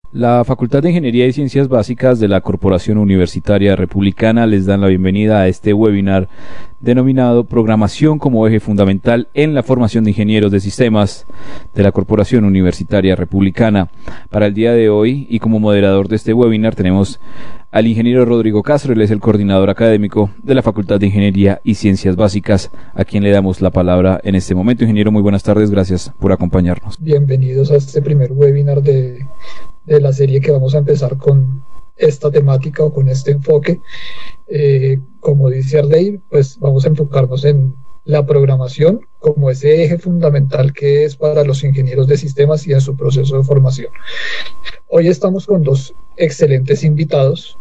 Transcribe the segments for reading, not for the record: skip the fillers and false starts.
La Facultad de Ingeniería y Ciencias Básicas de la Corporación Universitaria Republicana les dan la bienvenida a este webinar denominado Programación como eje fundamental en la formación de ingenieros de sistemas de la Corporación Universitaria Republicana. Para el día de hoy y como moderador de este webinar tenemos al ingeniero Rodrigo Castro. Él es el coordinador académico de la Facultad de Ingeniería y Ciencias Básicas, a quien le damos la palabra en este momento. Ingeniero, muy buenas tardes, gracias por acompañarnos. Bienvenidos a este primer webinar de la serie que vamos a empezar con esta temática o con este enfoque. Como dice Ardey, pues vamos a enfocarnos en la programación como ese eje fundamental que es para los ingenieros de sistemas y en su proceso de formación. Hoy estamos con dos excelentes invitados.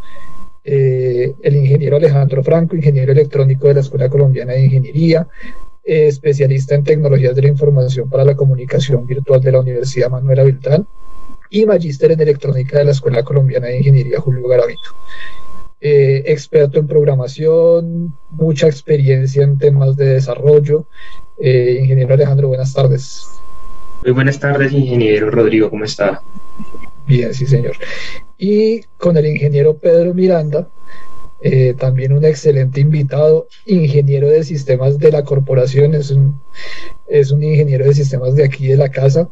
El ingeniero Alejandro Franco, ingeniero electrónico de la Escuela Colombiana de Ingeniería, especialista en tecnologías de la información para la comunicación virtual de la Universidad Manuela Beltrán, y magíster en electrónica de la Escuela Colombiana de Ingeniería Julio Garavito. Experto en programación, mucha experiencia en temas de desarrollo. Ingeniero Alejandro, buenas tardes. Muy buenas tardes, ingeniero Rodrigo, ¿cómo está? Bien, sí señor. Y con el ingeniero Pedro Miranda, también un excelente invitado, ingeniero de sistemas de la corporación, es un ingeniero de sistemas de aquí de la casa.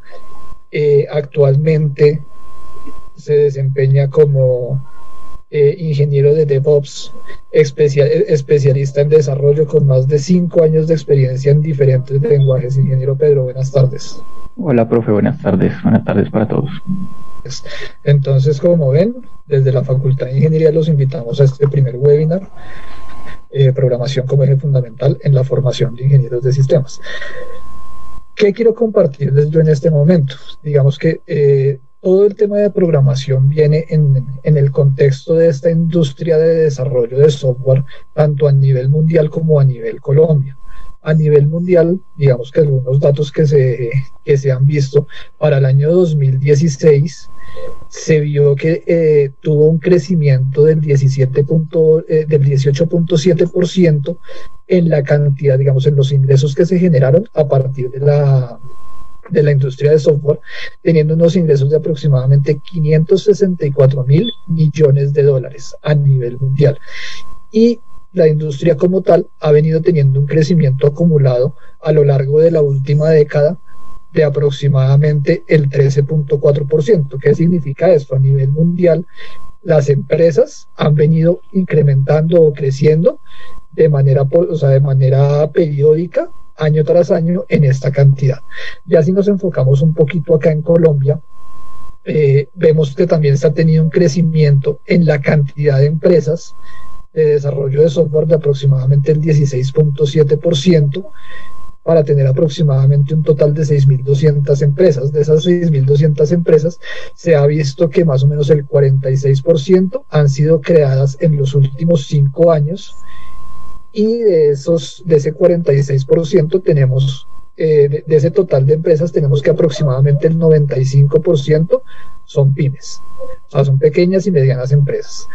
Actualmente se desempeña como ingeniero de DevOps, especialista en desarrollo con más de 5 años de experiencia en diferentes lenguajes. Ingeniero Pedro, buenas tardes. Hola, profe, buenas tardes para todos. Entonces, como ven, desde la Facultad de Ingeniería los invitamos a este primer webinar, programación como eje fundamental en la formación de ingenieros de sistemas. ¿Qué quiero compartirles yo en este momento? Digamos que todo el tema de programación viene en el contexto de esta industria de desarrollo de software, tanto a nivel mundial como a nivel Colombia. A nivel mundial, digamos que algunos datos que se han visto, para el año 2016 se vio que tuvo un crecimiento del 18.7% en la cantidad, digamos, en los ingresos que se generaron a partir de la industria de software, teniendo unos ingresos de aproximadamente 564.000 millones de dólares a nivel mundial. Y la industria como tal ha venido teniendo un crecimiento acumulado a lo largo de la última década de aproximadamente el 13.4%. ¿Qué significa esto? A nivel mundial, las empresas han venido incrementando o creciendo de manera periódica, año tras año, en esta cantidad. Ya si nos enfocamos un poquito acá en Colombia, vemos que también se ha tenido un crecimiento en la cantidad de empresas de desarrollo de software de aproximadamente el 16.7%, para tener aproximadamente un total de 6.200 empresas. De esas 6.200 empresas, se ha visto que más o menos el 46% han sido creadas en los últimos 5 años, y de ese 46% tenemos, de ese total de empresas, tenemos que aproximadamente el 95% son pymes, o sea, son pequeñas y medianas empresas.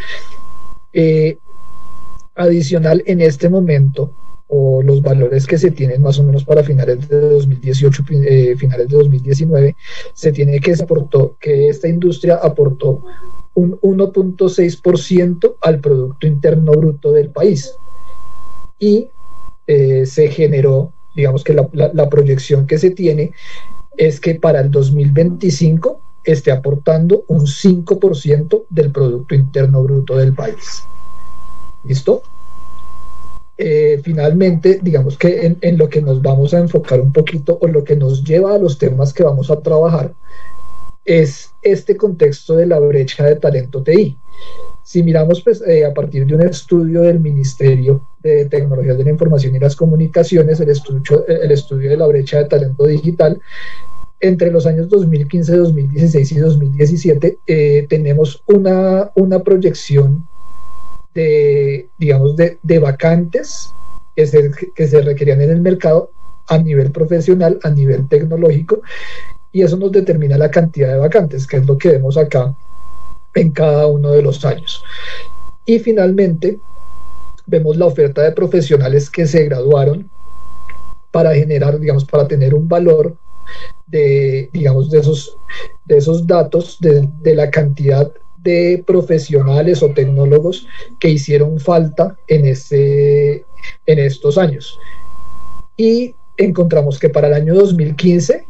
Adicional, en este momento, o los valores que se tienen más o menos para finales de 2018, finales de 2019, se tiene que esta industria aportó un 1.6% al Producto Interno Bruto del país, y se generó, digamos que la proyección que se tiene es que para el 2025 esté aportando un 5% del Producto Interno Bruto del país. ¿Listo? Finalmente, digamos que en lo que nos vamos a enfocar un poquito, o lo que nos lleva a los temas que vamos a trabajar, es este contexto de la brecha de talento TI. Si miramos, pues, a partir de un estudio del Ministerio de Tecnologías de la Información y las Comunicaciones, el estudio de la brecha de talento digital, entre los años 2015, 2016 y 2017, tenemos una proyección de vacantes que se requerían en el mercado a nivel profesional, a nivel tecnológico, y eso nos determina la cantidad de vacantes, que es lo que vemos acá en cada uno de los años. Y finalmente vemos la oferta de profesionales que se graduaron para generar, para tener un valor digamos, de esos datos, de la cantidad de profesionales o tecnólogos que hicieron falta en estos años. Y encontramos que para el año 2015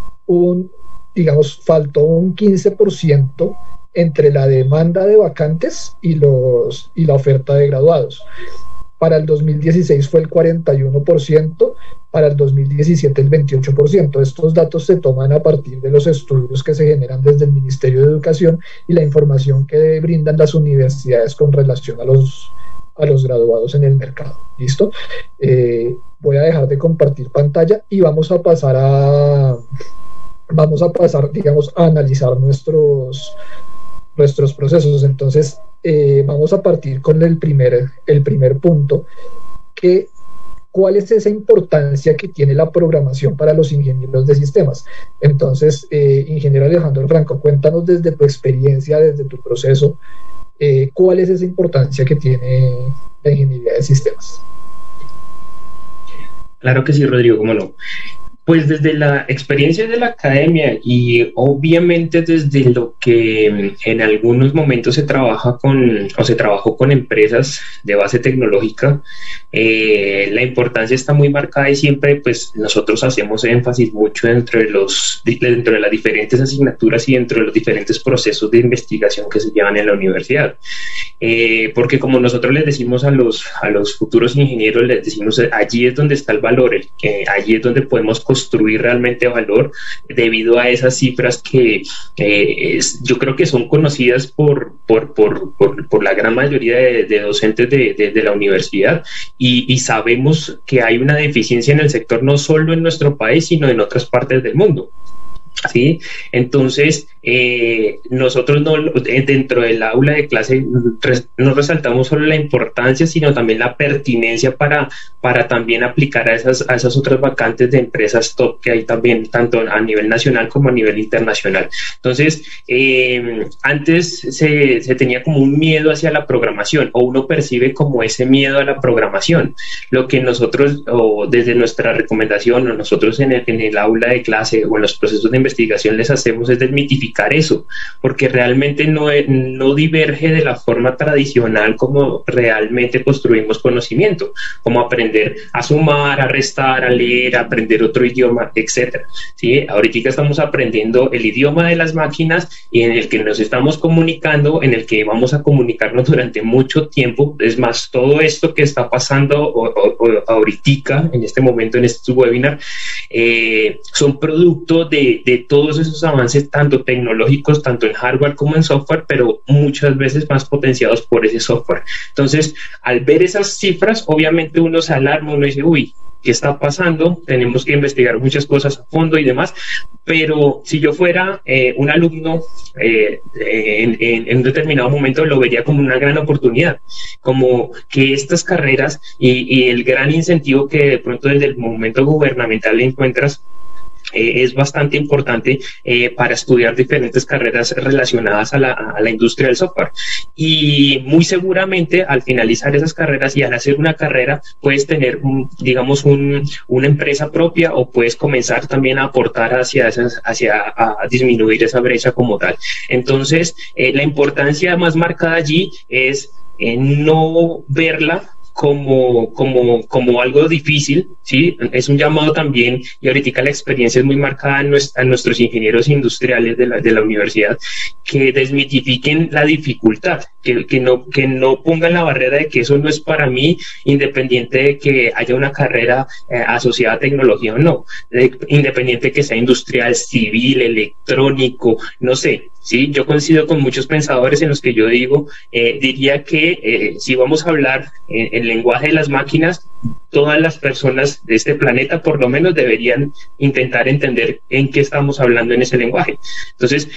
faltó un 15% entre la demanda de vacantes y la oferta de graduados. Para el 2016 fue el 41%, para el 2017 el 28%. Estos datos se toman a partir de los estudios que se generan desde el Ministerio de Educación y la información que brindan las universidades con relación a los graduados en el mercado. ¿Listo? Voy a dejar de compartir pantalla y vamos a pasar, digamos, a analizar nuestros procesos. Entonces, vamos a partir con el primer punto, ¿cuál es esa importancia que tiene la programación para los ingenieros de sistemas? Entonces, ingeniero Alejandro Franco, cuéntanos desde tu experiencia, desde tu proceso, ¿cuál es esa importancia que tiene la ingeniería de sistemas? Claro que sí, Rodrigo, cómo no. Pues desde la experiencia de la academia y obviamente desde lo que en algunos momentos se trabajó con empresas de base tecnológica, la importancia está muy marcada y siempre pues nosotros hacemos énfasis mucho dentro de las diferentes asignaturas y dentro de los diferentes procesos de investigación que se llevan en la universidad. Porque como nosotros les decimos a los futuros ingenieros, les decimos allí es donde está el valor, allí es donde podemos construir realmente valor debido a esas cifras que yo creo que son conocidas por la gran mayoría de docentes de la universidad y sabemos que hay una deficiencia en el sector no solo en nuestro país sino en otras partes del mundo. ¿Sí? Entonces, nosotros dentro del aula de clase no resaltamos solo la importancia, sino también la pertinencia para también aplicar a esas otras vacantes de empresas top que hay también, tanto a nivel nacional como a nivel internacional. Entonces, antes se tenía como un miedo hacia la programación, o uno percibe como ese miedo a la programación. Lo que nosotros, o desde nuestra recomendación, o nosotros en el aula de clase o en los procesos de investigación les hacemos es desmitificar eso, porque realmente no diverge de la forma tradicional como realmente construimos conocimiento, como aprender a sumar, a restar, a leer, a aprender otro idioma, etcétera. ¿Sí? Ahorita estamos aprendiendo el idioma de las máquinas y en el que nos estamos comunicando, en el que vamos a comunicarnos durante mucho tiempo. Es más, todo esto que está pasando ahorita, en este momento, en este webinar, son producto de todos esos avances, tanto tecnológicos, tanto en hardware como en software, pero muchas veces más potenciados por ese software. Entonces, al ver esas cifras, obviamente uno se alarma, uno dice, uy, ¿qué está pasando? Tenemos que investigar muchas cosas a fondo y demás, pero si yo fuera un alumno en un determinado momento lo vería como una gran oportunidad, como que estas carreras y el gran incentivo que de pronto desde el momento gubernamental encuentras es bastante importante para estudiar diferentes carreras relacionadas a la industria del software. Y muy seguramente al finalizar esas carreras y al hacer una carrera puedes tener, una empresa propia o puedes comenzar también a aportar a disminuir esa brecha como tal. Entonces, la importancia más marcada allí es no verla como algo difícil, ¿sí? Es un llamado también, y ahorita la experiencia es muy marcada a nuestros ingenieros industriales de la universidad, que desmitifiquen la dificultad, que no pongan la barrera de que eso no es para mí, independiente de que haya una carrera asociada a tecnología o no, independiente de que sea industrial, civil, electrónico, no sé. Sí, yo coincido con muchos pensadores en los que yo diría que si vamos a hablar en lenguaje de las máquinas, todas las personas de este planeta por lo menos deberían intentar entender en qué estamos hablando en ese lenguaje. Entonces,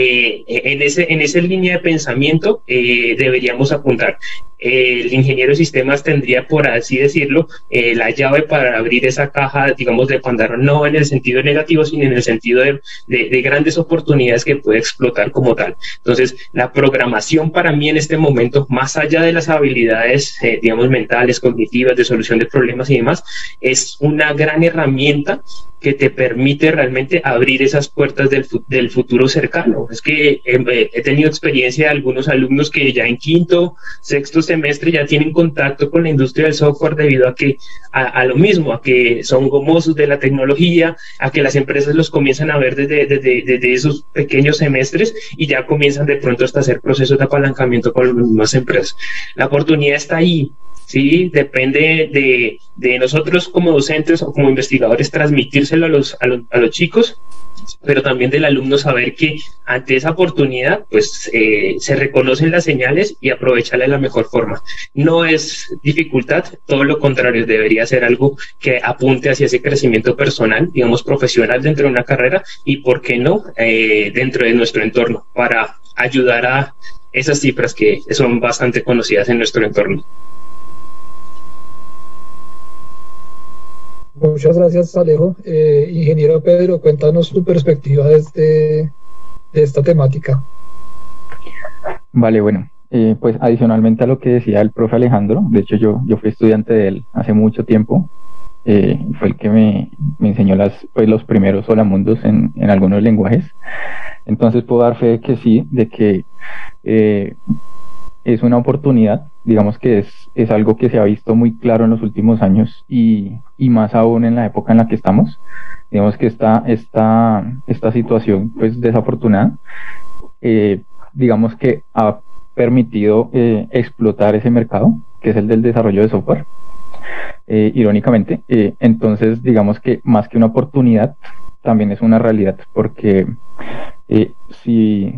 en esa línea de pensamiento deberíamos apuntar. El ingeniero de sistemas tendría, por así decirlo, la llave para abrir esa caja, digamos, de Pandora, no en el sentido negativo, sino en el sentido de grandes oportunidades que puede explotar como tal. Entonces, la programación para mí en este momento, más allá de las habilidades, digamos, mentales, cognitivas, de solución de problemas y demás, es una gran herramienta que te permite realmente abrir esas puertas del futuro cercano. Es que he tenido experiencia de algunos alumnos que ya en quinto, sexto semestre ya tienen contacto con la industria del software debido a que a lo mismo, a que son gomosos de la tecnología, a que las empresas los comienzan a ver desde esos pequeños semestres y ya comienzan de pronto hasta hacer procesos de apalancamiento con las mismas empresas. La oportunidad está ahí. Sí, depende de nosotros como docentes o como investigadores transmitírselo a los chicos, pero también del alumno saber que ante esa oportunidad pues se reconocen las señales y aprovecharla de la mejor forma. No es dificultad, todo lo contrario, debería ser algo que apunte hacia ese crecimiento personal, digamos profesional dentro de una carrera y, ¿por qué no?, dentro de nuestro entorno, para ayudar a esas cifras que son bastante conocidas en nuestro entorno. Muchas gracias, Alejo. Ingeniero Pedro, cuéntanos tu perspectiva de esta temática. Vale, bueno, pues adicionalmente a lo que decía el profe Alejandro, de hecho yo fui estudiante de él hace mucho tiempo, fue el que me enseñó los primeros solamundos en algunos lenguajes, entonces puedo dar fe de que sí, de que es una oportunidad, digamos que es algo que se ha visto muy claro en los últimos años y más aún en la época en la que estamos. Digamos que esta situación pues desafortunada, digamos que ha permitido explotar ese mercado, que es el del desarrollo de software, irónicamente. Entonces digamos que más que una oportunidad, también es una realidad, porque si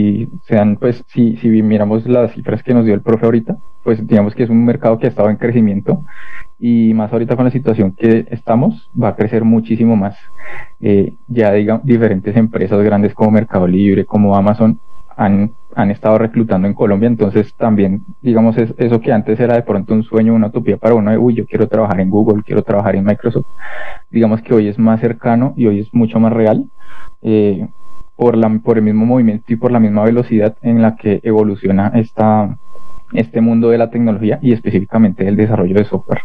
miramos las cifras que nos dio el profe ahorita, pues digamos que es un mercado que ha estado en crecimiento y más ahorita con la situación que estamos, va a crecer muchísimo más. Ya digamos, diferentes empresas grandes como Mercado Libre, como Amazon, han estado reclutando en Colombia, entonces también, digamos, eso que antes era de pronto un sueño, una utopía para uno de, yo quiero trabajar en Google, quiero trabajar en Microsoft, digamos que hoy es más cercano y hoy es mucho más real, por el mismo movimiento y por la misma velocidad en la que evoluciona este mundo de la tecnología y específicamente del desarrollo de software.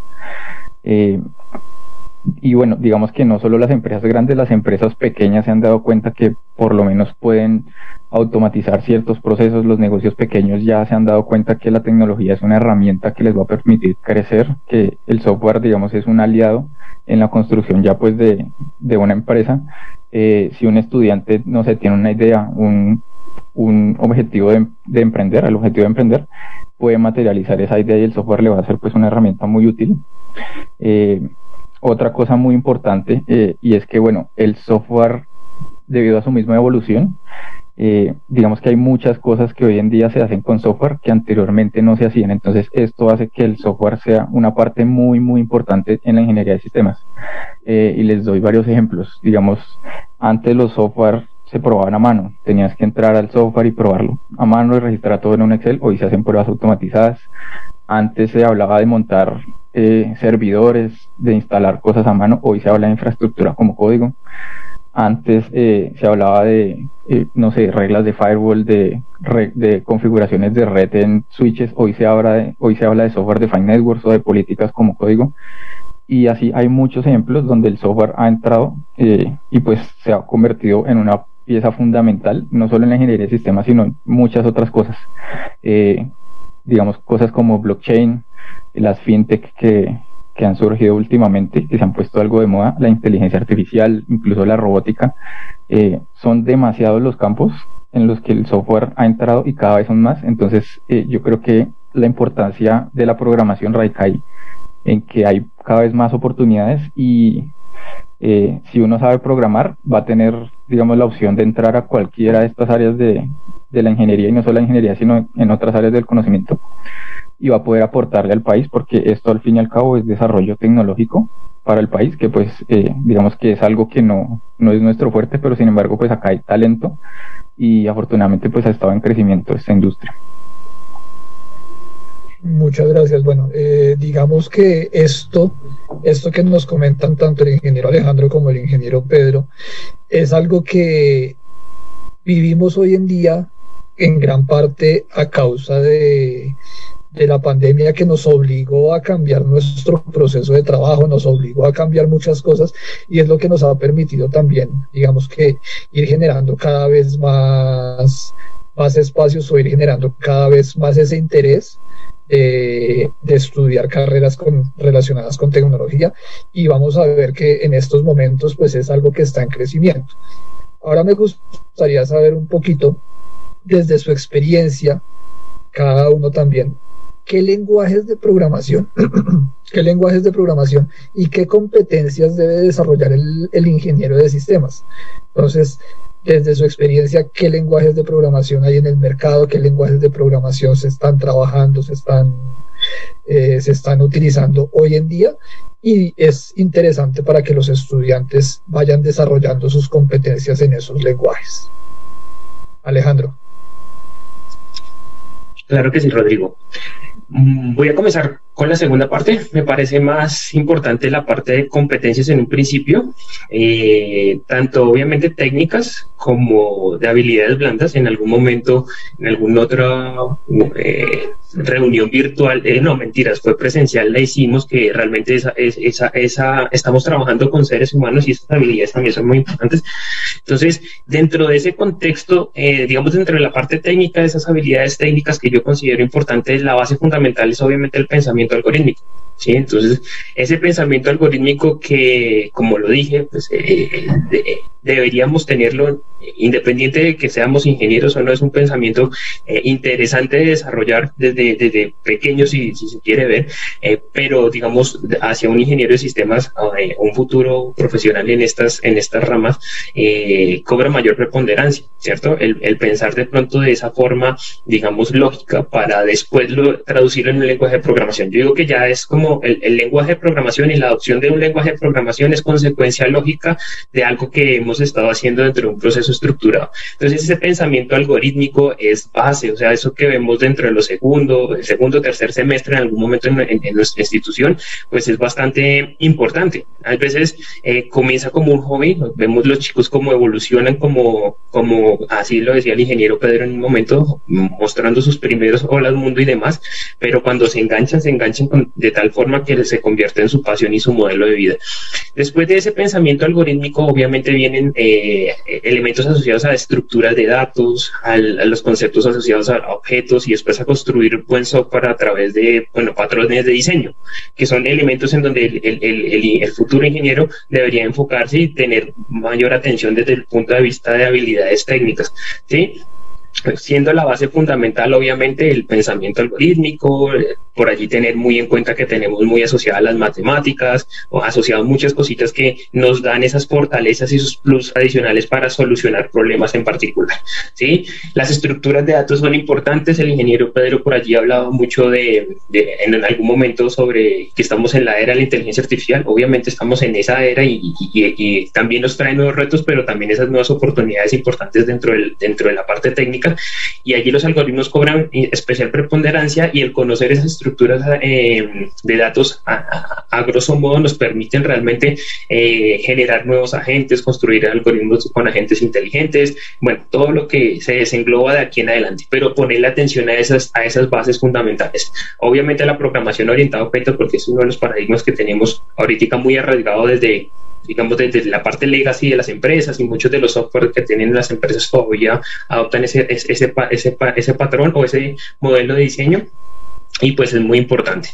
Y bueno, digamos que no solo las empresas grandes, las empresas pequeñas se han dado cuenta que por lo menos pueden automatizar ciertos procesos. Los negocios pequeños ya se han dado cuenta que la tecnología es una herramienta que les va a permitir crecer, que el software, digamos, es un aliado en la construcción ya pues de una empresa. Si un estudiante, no sé, tiene una idea, un objetivo de emprender, el objetivo de emprender, puede materializar esa idea y el software le va a ser pues una herramienta muy útil. Otra cosa muy importante, y es que, bueno, el software, debido a su misma evolución, digamos que hay muchas cosas que hoy en día se hacen con software que anteriormente no se hacían. Entonces esto hace que el software sea una parte muy muy importante en la ingeniería de sistemas, y les doy varios ejemplos. Digamos, antes los software se probaban a mano, tenías que entrar al software y probarlo a mano y registrar todo en un Excel. Hoy se hacen pruebas automatizadas. Antes se hablaba de montar servidores, de instalar cosas a mano. Hoy se habla de infraestructura como código. Antes se hablaba de, no sé, reglas de firewall, de configuraciones de red en switches. Hoy se habla de software defined networks o de políticas como código. Y así hay muchos ejemplos donde el software ha entrado y pues se ha convertido en una pieza fundamental, no solo en la ingeniería de sistemas, sino en muchas otras cosas. Digamos, cosas como blockchain, las fintech que han surgido últimamente, que se han puesto algo de moda, la inteligencia artificial, incluso la robótica. Son demasiados los campos en los que el software ha entrado y cada vez son más. Entonces yo creo que la importancia de la programación radica ahí, en que hay cada vez más oportunidades y si uno sabe programar va a tener, digamos, la opción de entrar a cualquiera de estas áreas de la ingeniería, y no solo la ingeniería sino en otras áreas del conocimiento, y va a poder aportarle al país, porque esto al fin y al cabo es desarrollo tecnológico para el país, que pues digamos que es algo que no es nuestro fuerte, pero sin embargo pues acá hay talento y afortunadamente pues ha estado en crecimiento esta industria. Muchas gracias. Bueno, digamos que esto que nos comentan tanto el ingeniero Alejandro como el ingeniero Pedro es algo que vivimos hoy en día en gran parte a causa de la pandemia, que nos obligó a cambiar nuestro proceso de trabajo, nos obligó a cambiar muchas cosas, y es lo que nos ha permitido también, digamos, que ir generando cada vez más espacios, o ir generando cada vez más ese interés de estudiar carreras relacionadas con tecnología, y vamos a ver que en estos momentos pues es algo que está en crecimiento. Ahora me gustaría saber un poquito, desde su experiencia, cada uno también, qué lenguajes de programación y qué competencias debe desarrollar el ingeniero de sistemas. Entonces, desde su experiencia, ¿qué lenguajes de programación hay en el mercado? ¿Qué lenguajes de programación se están trabajando, se están utilizando hoy en día? Y es interesante para que los estudiantes vayan desarrollando sus competencias en esos lenguajes. Alejandro. Claro que sí, Rodrigo. Voy a comenzar con la segunda parte. Me parece más importante la parte de competencias en un principio, tanto obviamente técnicas como de habilidades blandas. En algún momento, en alguna otra reunión virtual, no, mentiras, fue presencial, la hicimos, que realmente estamos trabajando con seres humanos y esas habilidades también son muy importantes. Entonces, dentro de ese contexto, digamos, dentro de la parte técnica, de esas habilidades técnicas que yo considero importantes, la base fundamental es obviamente el pensamiento algorítmico. ¿Sí? Entonces, ese pensamiento algorítmico que, como lo dije, pues, deberíamos tenerlo, independiente de que seamos ingenieros o no, es un pensamiento interesante de desarrollar desde pequeños, si se quiere ver, pero digamos, hacia un ingeniero de sistemas, un futuro profesional en estas ramas, cobra mayor preponderancia, ¿cierto? El pensar de pronto de esa forma, digamos, lógica, para después traducirlo en un lenguaje de programación. Yo digo que ya es como el lenguaje de programación, y la adopción de un lenguaje de programación es consecuencia lógica de algo que hemos estado haciendo dentro de un proceso estructurado. Entonces, ese pensamiento algorítmico es base, o sea, eso que vemos dentro de el segundo, tercer semestre en algún momento en nuestra institución, pues es bastante importante. A veces comienza como un hobby, vemos los chicos cómo evolucionan, como así lo decía el ingeniero Pedro en un momento, mostrando sus primeros hola al mundo y demás, pero cuando se enganchan de tal forma que se convierte en su pasión y su modelo de vida. Después de ese pensamiento algorítmico, obviamente vienen elementos asociados a estructuras de datos, a los conceptos asociados a objetos, y después a construir buen software a través de, patrones de diseño, que son elementos en donde el futuro ingeniero debería enfocarse y tener mayor atención desde el punto de vista de habilidades técnicas, ¿sí? Siendo la base fundamental, obviamente, el pensamiento algorítmico, por allí tener muy en cuenta que tenemos muy asociadas las matemáticas, o asociadas muchas cositas que nos dan esas fortalezas y sus plus adicionales para solucionar problemas en particular, ¿sí? Las estructuras de datos son importantes. El ingeniero Pedro por allí ha hablado mucho en algún momento sobre que estamos en la era de la inteligencia artificial. Obviamente estamos en esa era y también nos trae nuevos retos, pero también esas nuevas oportunidades importantes dentro de la parte técnica, y allí los algoritmos cobran especial preponderancia, y el conocer esas estructuras de datos a grosso modo nos permiten realmente generar nuevos agentes, construir algoritmos con agentes inteligentes, bueno, todo lo que se desengloba de aquí en adelante, pero ponerle atención a esas bases fundamentales. Obviamente la programación orientada a objetos, porque es uno de los paradigmas que tenemos ahorita muy arraigado desde la parte legacy de las empresas, y muchos de los software que tienen las empresas todavía adoptan ese patrón o ese modelo de diseño, y pues es muy importante.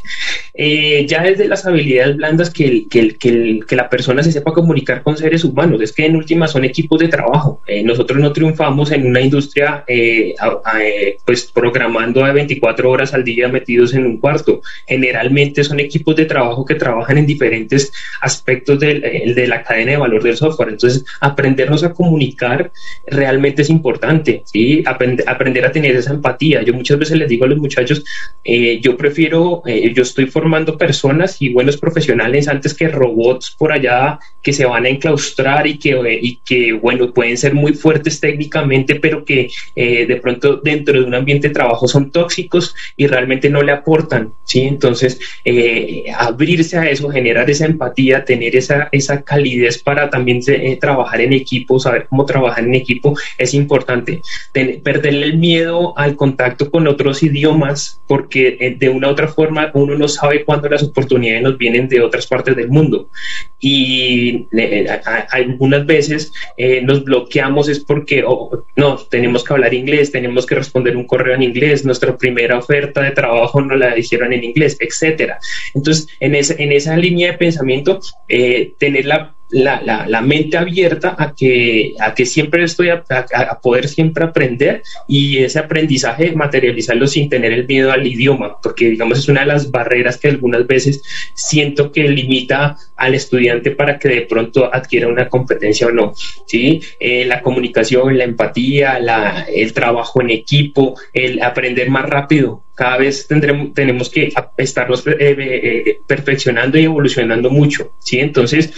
Ya desde las habilidades blandas, que la persona se sepa comunicar con seres humanos. Es que en última son equipos de trabajo. Nosotros no triunfamos en una industria pues programando a 24 horas al día metidos en un cuarto. Generalmente son equipos de trabajo que trabajan en diferentes aspectos de la cadena de valor del software. Entonces, aprendernos a comunicar realmente es importante, ¿sí? Aprender a tener esa empatía. Yo muchas veces les digo a los muchachos, yo estoy formando personas y buenos profesionales antes que robots por allá que se van a enclaustrar y que bueno, pueden ser muy fuertes técnicamente, pero que de pronto dentro de un ambiente de trabajo son tóxicos y realmente no le aportan, ¿sí? Entonces, abrirse a eso, generar esa empatía, tener esa calidez para también trabajar en equipo, saber cómo trabajar en equipo es importante. Perderle el miedo al contacto con otros idiomas, porque de una u otra forma uno no sabe cuándo las oportunidades nos vienen de otras partes del mundo, y algunas veces nos bloqueamos es porque no, tenemos que hablar inglés, tenemos que responder un correo en inglés, nuestra primera oferta de trabajo no la hicieron en inglés, etcétera. Entonces, en esa línea de pensamiento, tener la mente abierta a que siempre a poder siempre aprender, y ese aprendizaje materializarlo sin tener el miedo al idioma, porque digamos es una de las barreras que algunas veces siento que limita al estudiante para que de pronto adquiera una competencia o no, ¿sí? La comunicación, la empatía, el trabajo en equipo, el aprender más rápido. Cada vez tenemos que estarnos perfeccionando y evolucionando mucho, ¿sí? Entonces,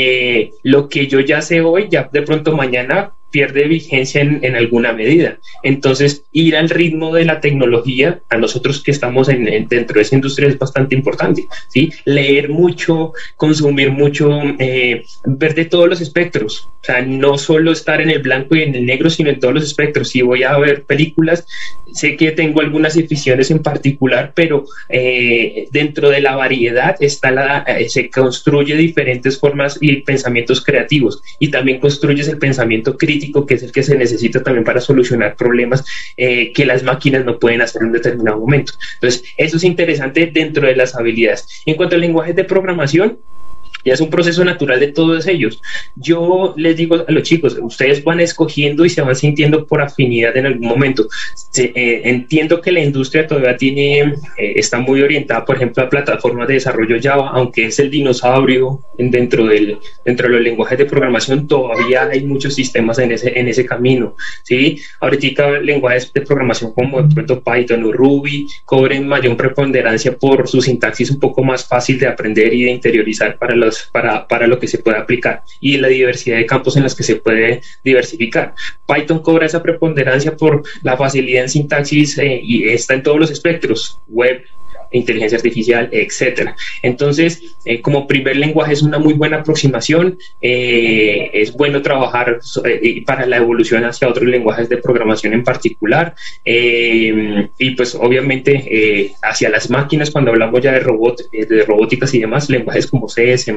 lo que yo ya sé hoy, ya de pronto mañana pierde vigencia en alguna medida. Entonces, ir al ritmo de la tecnología, a nosotros que estamos dentro de esa industria, es bastante importante, ¿sí? Leer mucho, consumir mucho, ver de todos los espectros. O sea, no solo estar en el blanco y en el negro, sino en todos los espectros. Si voy a ver películas, sé que tengo algunas aficiones en particular, pero dentro de la variedad se construye diferentes formas y pensamientos creativos, y también construyes el pensamiento crítico, que es el que se necesita también para solucionar problemas que las máquinas no pueden hacer en un determinado momento. Entonces, eso es interesante dentro de las habilidades. En cuanto a lenguajes de programación, ya es un proceso natural de todos ellos. Yo les digo a los chicos, ustedes van escogiendo y se van sintiendo por afinidad en algún momento. Entiendo que la industria todavía está muy orientada, por ejemplo, a plataformas de desarrollo Java, aunque es el dinosaurio dentro de los lenguajes de programación. Todavía hay muchos sistemas en ese camino, ¿sí? Ahorita lenguajes de programación como de pronto Python o Ruby cobren mayor preponderancia por su sintaxis un poco más fácil de aprender y de interiorizar para lo que se puede aplicar, y la diversidad de campos en los que se puede diversificar. Python cobra esa preponderancia por la facilidad en sintaxis y está en todos los espectros, web, inteligencia artificial, etcétera. Entonces, como primer lenguaje es una muy buena aproximación. Es bueno trabajar para la evolución hacia otros lenguajes de programación en particular, y pues obviamente hacia las máquinas, cuando hablamos ya de robóticas y demás, lenguajes como C, C++,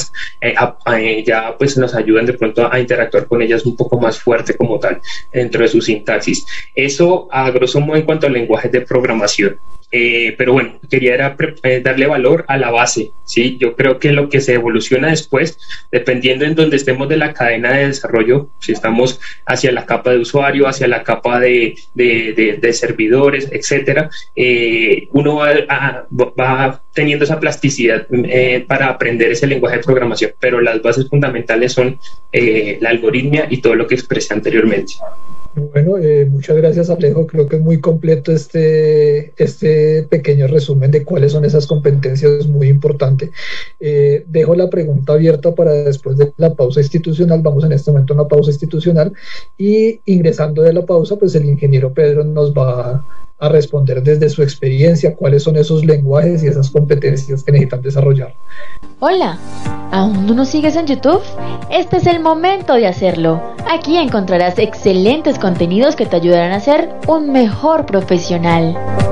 ya pues nos ayudan de pronto a interactuar con ellas un poco más fuerte como tal dentro de su sintaxis. Eso a grosso modo en cuanto a lenguajes de programación. Pero bueno, quería darle valor a la base, ¿sí? Yo creo que lo que se evoluciona después, dependiendo en donde estemos de la cadena de desarrollo, si estamos hacia la capa de usuario, hacia la capa de servidores, etcétera, uno va teniendo esa plasticidad para aprender ese lenguaje de programación, pero las bases fundamentales son la algoritmia y todo lo que expresé anteriormente. Bueno, muchas gracias, Alejo. Creo que es muy completo este pequeño resumen de cuáles son esas competencias, es muy importante. Dejo la pregunta abierta para después de la pausa institucional. Vamos en este momento a una pausa institucional, y ingresando de la pausa, pues el ingeniero Pedro nos va a responder desde su experiencia cuáles son esos lenguajes y esas competencias que necesitan desarrollar. Hola, ¿aún no nos sigues en YouTube? Este es el momento de hacerlo. Aquí encontrarás excelentes contenidos que te ayudarán a ser un mejor profesional.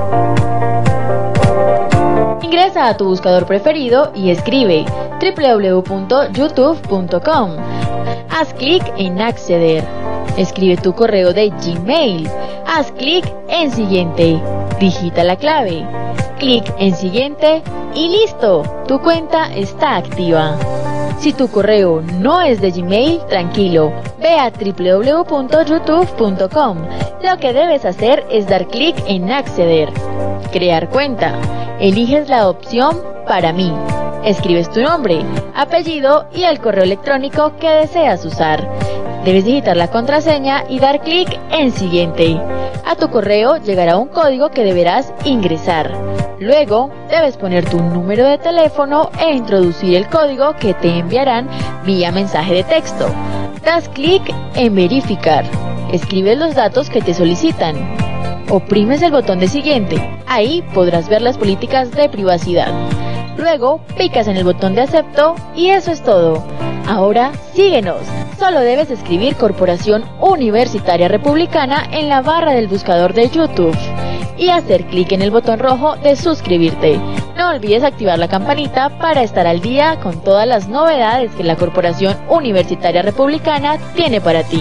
Ingresa a tu buscador preferido y escribe www.youtube.com. Haz clic en acceder. Escribe tu correo de Gmail. Haz clic en siguiente. Digita la clave. Clic en siguiente y listo. Tu cuenta está activa. Si tu correo no es de Gmail, tranquilo. Ve a www.youtube.com. Lo que debes hacer es dar clic en acceder. Crear cuenta. Eliges la opción para mí. Escribes tu nombre, apellido y el correo electrónico que deseas usar. Debes digitar la contraseña y dar clic en siguiente. A tu correo llegará un código que deberás ingresar. Luego, debes poner tu número de teléfono e introducir el código que te enviarán vía mensaje de texto. Das clic en verificar. Escribes los datos que te solicitan. Oprimes el botón de siguiente. Ahí podrás ver las políticas de privacidad. Luego, picas en el botón de acepto y eso es todo. Ahora, síguenos. Solo debes escribir Corporación Universitaria Republicana en la barra del buscador de YouTube. y hacer clic en el botón rojo de suscribirte. No olvides activar la campanita para estar al día con todas las novedades que la Corporación Universitaria Republicana tiene para ti.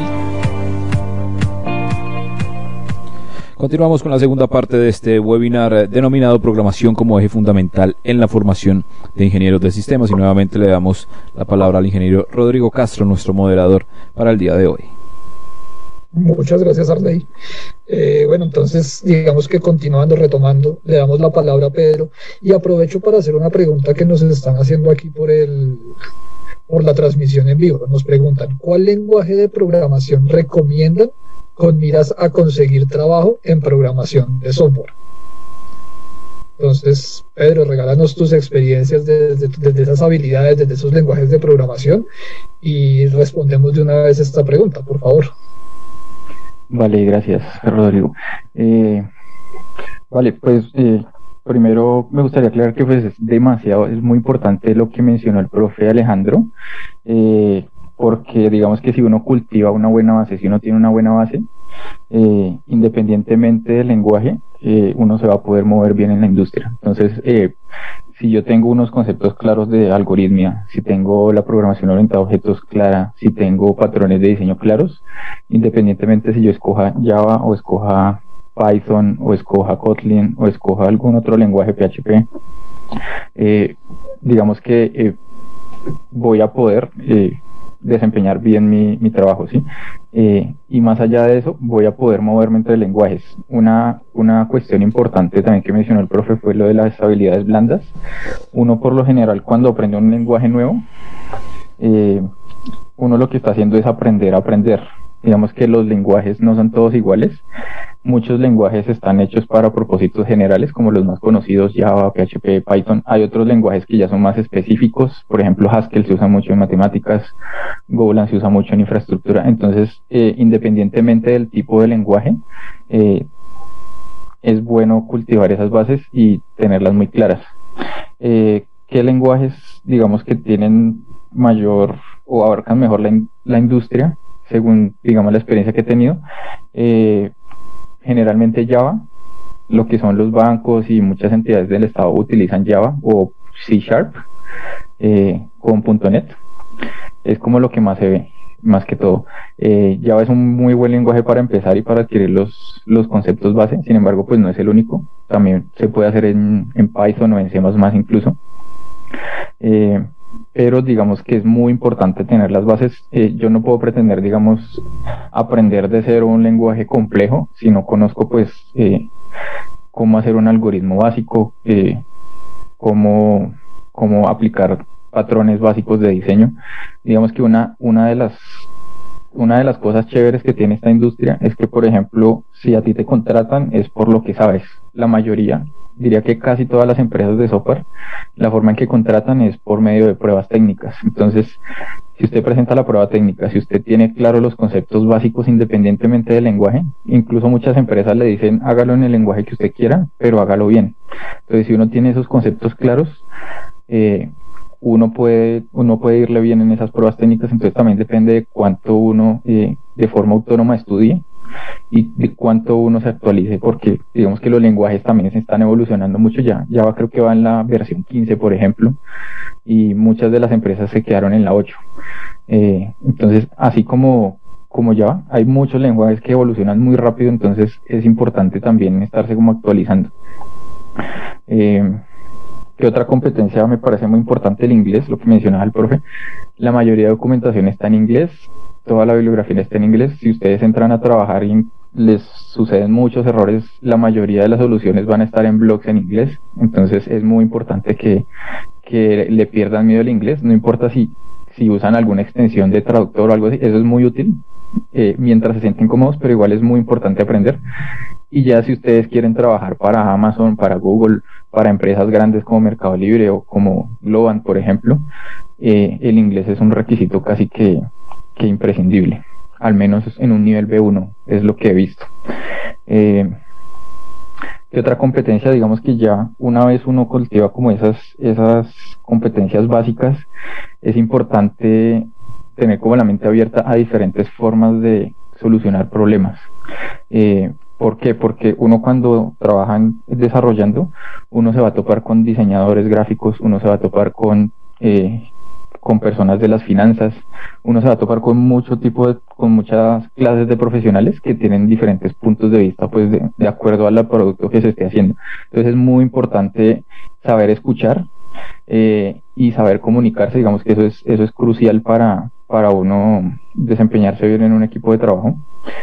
Continuamos con la segunda parte de este webinar denominado Programación como eje fundamental en la formación de ingenieros de sistemas, y nuevamente le damos la palabra al ingeniero Rodrigo Castro, nuestro moderador para el día de hoy. Muchas gracias, Arley. Bueno, entonces digamos que continuando, retomando, le damos la palabra a Pedro y aprovecho para hacer una pregunta que nos están haciendo aquí por la transmisión en vivo. Nos preguntan, ¿cuál lenguaje de programación recomiendan con miras a conseguir trabajo en programación de software? Entonces, Pedro, regálanos tus experiencias desde esas habilidades, desde esos lenguajes de programación, y respondemos de una vez esta pregunta, por favor. Vale, gracias, Rodrigo. Vale, pues primero me gustaría aclarar que pues es muy importante lo que mencionó el profe Alejandro, porque digamos que si uno cultiva una buena base, si uno tiene una buena base, independientemente del lenguaje, uno se va a poder mover bien en la industria. Entonces, si yo tengo unos conceptos claros de algoritmia, si tengo la programación orientada a objetos clara, si tengo patrones de diseño claros, independientemente si yo escoja Java o escoja Python o escoja Kotlin o escoja algún otro lenguaje PHP, digamos que voy a poder desempeñar bien mi trabajo, ¿sí? Y más allá de eso, voy a poder moverme entre lenguajes. Una cuestión importante también que mencionó el profe fue lo de las habilidades blandas. Uno por lo general cuando aprende un lenguaje nuevo, uno lo que está haciendo es aprender a aprender. Digamos que los lenguajes no son todos iguales. Muchos lenguajes están hechos para propósitos generales, como los más conocidos, Java, PHP, Python. Hay otros lenguajes que ya son más específicos. Por ejemplo, Haskell se usa mucho en matemáticas, Golang se usa mucho en infraestructura. Entonces, independientemente del tipo de lenguaje, es bueno cultivar esas bases y tenerlas muy claras. ¿Qué lenguajes, digamos, que tienen mayor o abarcan mejor la industria? Según, digamos, la experiencia que he tenido, generalmente Java, lo que son los bancos y muchas entidades del Estado utilizan Java o C# con .NET, es como lo que más se ve, más que todo. Java es un muy buen lenguaje para empezar y para adquirir los conceptos base, sin embargo, pues no es el único, también se puede hacer en Python o en C++ incluso. Pero digamos que es muy importante tener las bases. Yo no puedo pretender, digamos, aprender de cero un lenguaje complejo si no conozco pues cómo hacer un algoritmo básico, cómo aplicar patrones básicos de diseño. Digamos que una de las cosas chéveres que tiene esta industria es que, por ejemplo, si a ti te contratan es por lo que sabes. La mayoría, diría que casi todas las empresas de software, la forma en que contratan es por medio de pruebas técnicas. Entonces, si usted presenta la prueba técnica, si usted tiene claro los conceptos básicos independientemente del lenguaje, incluso muchas empresas le dicen hágalo en el lenguaje que usted quiera, pero hágalo bien. Entonces, si uno tiene esos conceptos claros, uno puede irle bien en esas pruebas técnicas. Entonces también depende de cuánto uno de forma autónoma estudie y de cuánto uno se actualice, porque digamos que los lenguajes también se están evolucionando mucho. Java creo que va en la versión 15, por ejemplo, y muchas de las empresas se quedaron en la 8. Entonces, así como Java, hay muchos lenguajes que evolucionan muy rápido, entonces es importante también estarse como actualizando. ¿Qué otra competencia me parece muy importante? El inglés, lo que mencionaba el profe. La mayoría de documentación está en inglés, toda la bibliografía está en inglés. Si ustedes entran a trabajar y les suceden muchos errores, la mayoría de las soluciones van a estar en blogs en inglés. Entonces es muy importante que le pierdan miedo al inglés, no importa si usan alguna extensión de traductor o algo así, eso es muy útil mientras se sienten cómodos, pero igual es muy importante aprender. Y ya si ustedes quieren trabajar para Amazon, para Google, para empresas grandes como Mercado Libre o como Globant, por ejemplo, el inglés es un requisito casi que imprescindible, al menos en un nivel B1, es lo que he visto. ¿Qué otra competencia? Digamos que ya una vez uno cultiva como esas competencias básicas, es importante tener como la mente abierta a diferentes formas de solucionar problemas. ¿Por qué? Porque uno cuando trabaja desarrollando, uno se va a topar con diseñadores gráficos, uno se va a topar con personas de las finanzas, uno se va a topar con con muchas clases de profesionales que tienen diferentes puntos de vista, pues de acuerdo al producto que se esté haciendo. Entonces es muy importante saber escuchar y saber comunicarse. Digamos que eso es crucial para uno desempeñarse bien en un equipo de trabajo.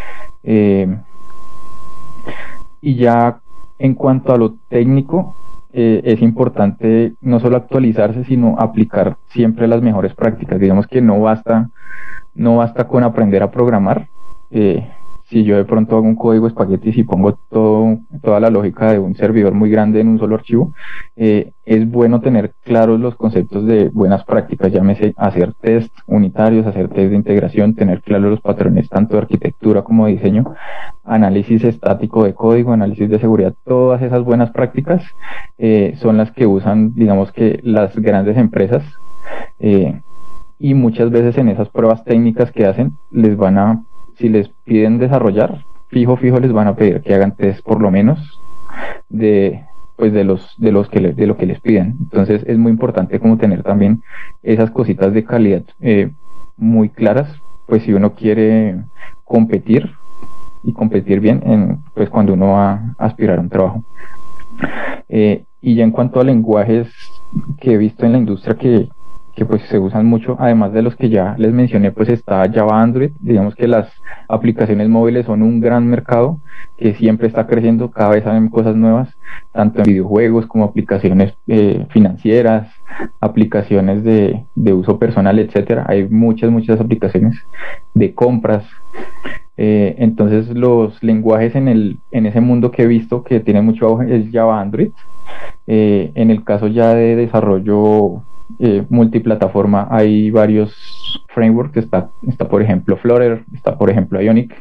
Y ya en cuanto a lo técnico, es importante no solo actualizarse, sino aplicar siempre las mejores prácticas. Digamos que no basta con aprender a programar. Si yo de pronto hago un código espagueti y pongo toda la lógica de un servidor muy grande en un solo archivo, es bueno tener claros los conceptos de buenas prácticas, llámese hacer test unitarios, hacer test de integración, tener claros los patrones tanto de arquitectura como de diseño, análisis estático de código, análisis de seguridad. Todas esas buenas prácticas son las que usan, digamos que las grandes empresas, y muchas veces en esas pruebas técnicas que hacen, si les piden desarrollar, fijo les van a pedir que hagan test por lo menos de lo que les piden. Entonces es muy importante como tener también esas cositas de calidad muy claras, pues si uno quiere competir y competir bien pues cuando uno va a aspirar a un trabajo. Y ya en cuanto a lenguajes que he visto en la industria que pues se usan mucho, además de los que ya les mencioné, pues está Java Android. Digamos que las aplicaciones móviles son un gran mercado que siempre está creciendo, cada vez salen cosas nuevas, tanto en videojuegos como aplicaciones financieras, aplicaciones de uso personal, etcétera. Hay muchas aplicaciones de compras. Entonces los lenguajes en ese mundo que he visto que tiene mucho auge es Java Android. En el caso ya de desarrollo multiplataforma, hay varios frameworks. Está por ejemplo Flutter, está por ejemplo Ionic.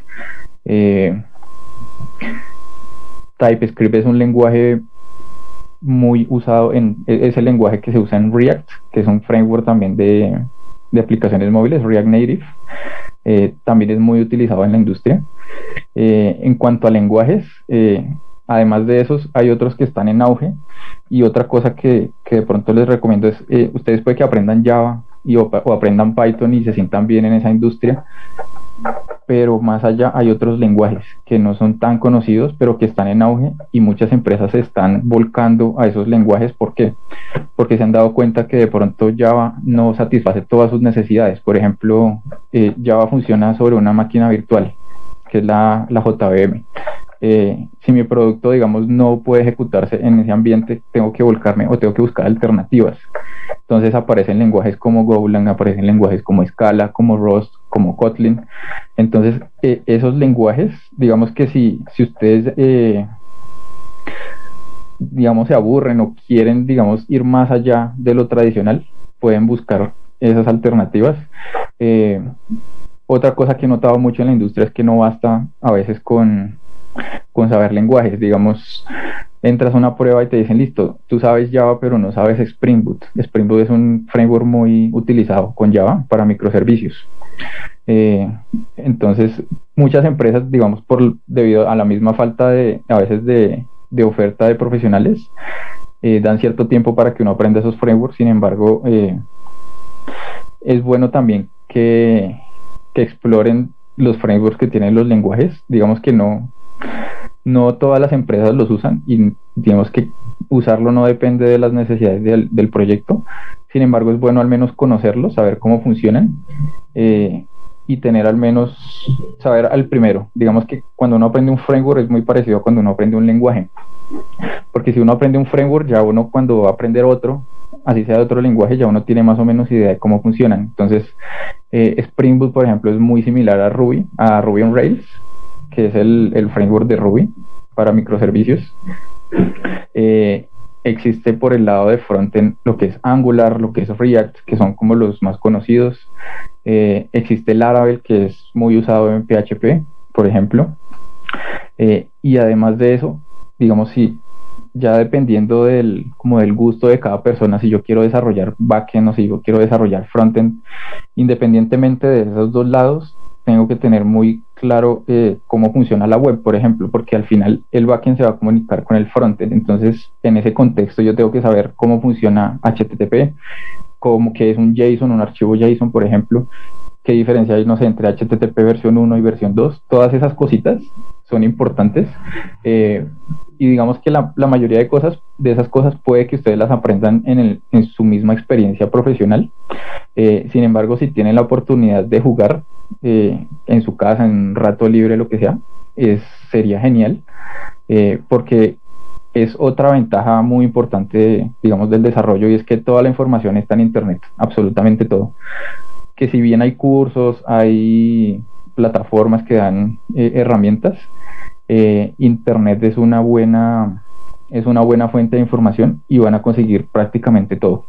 TypeScript es un lenguaje muy usado es el lenguaje que se usa en React, que es un framework también de aplicaciones móviles, React Native. También es muy utilizado en la industria. En cuanto a lenguajes, además de esos, hay otros que están en auge. Y otra cosa que de pronto les recomiendo es, ustedes puede que aprendan Java o aprendan Python y se sientan bien en esa industria, pero más allá hay otros lenguajes que no son tan conocidos, pero que están en auge, y muchas empresas se están volcando a esos lenguajes. ¿Por qué? Porque se han dado cuenta que de pronto Java no satisface todas sus necesidades. Por ejemplo, Java funciona sobre una máquina virtual, que es la JVM. Si mi producto, digamos, no puede ejecutarse en ese ambiente, tengo que volcarme o tengo que buscar alternativas. Entonces aparecen lenguajes como Golang, aparecen lenguajes como Scala, como Rust, como Kotlin. Entonces esos lenguajes, digamos que si ustedes digamos se aburren o quieren, digamos, ir más allá de lo tradicional, pueden buscar esas alternativas. Otra cosa que he notado mucho en la industria es que no basta a veces con saber lenguajes. Digamos, entras a una prueba y te dicen, listo, tú sabes Java pero no sabes Spring Boot. Spring Boot es un framework muy utilizado con Java para microservicios. Entonces muchas empresas, digamos, debido a la misma falta a veces de oferta de profesionales, dan cierto tiempo para que uno aprenda esos frameworks. Sin embargo, es bueno también que exploren los frameworks que tienen los lenguajes. Digamos que no todas las empresas los usan, y digamos que usarlo no depende de las necesidades del proyecto. Sin embargo, es bueno al menos conocerlos, saber cómo funcionan, y tener al menos, saber al primero. Digamos que cuando uno aprende un framework es muy parecido a cuando uno aprende un lenguaje, porque si uno aprende un framework, ya uno cuando va a aprender otro, así sea de otro lenguaje, ya uno tiene más o menos idea de cómo funcionan. Entonces Spring Boot, por ejemplo, es muy similar a Ruby on Rails, que es el framework de Ruby para microservicios. Existe por el lado de frontend lo que es Angular, lo que es React, que son como los más conocidos. Existe Laravel, que es muy usado en PHP, por ejemplo. Y además de eso, digamos, si ya dependiendo del gusto de cada persona, si yo quiero desarrollar backend o si yo quiero desarrollar frontend, independientemente de esos dos lados, tengo que tener muy claro cómo funciona la web, por ejemplo, porque al final el backend se va a comunicar con el frontend. Entonces, en ese contexto yo tengo que saber cómo funciona HTTP, como que es un JSON, un archivo JSON, por ejemplo, qué diferencia hay, no sé, entre HTTP versión 1 y versión 2. Todas esas cositas son importantes, y digamos que la mayoría de esas cosas puede que ustedes las aprendan en su misma experiencia profesional. Sin embargo, si tienen la oportunidad de jugar en su casa, en un rato libre, lo que sea, sería genial, porque es otra ventaja muy importante, digamos, del desarrollo, y es que toda la información está en internet, absolutamente todo. Que si bien hay cursos, hay plataformas que dan herramientas, internet es una buena fuente de información y van a conseguir prácticamente todo.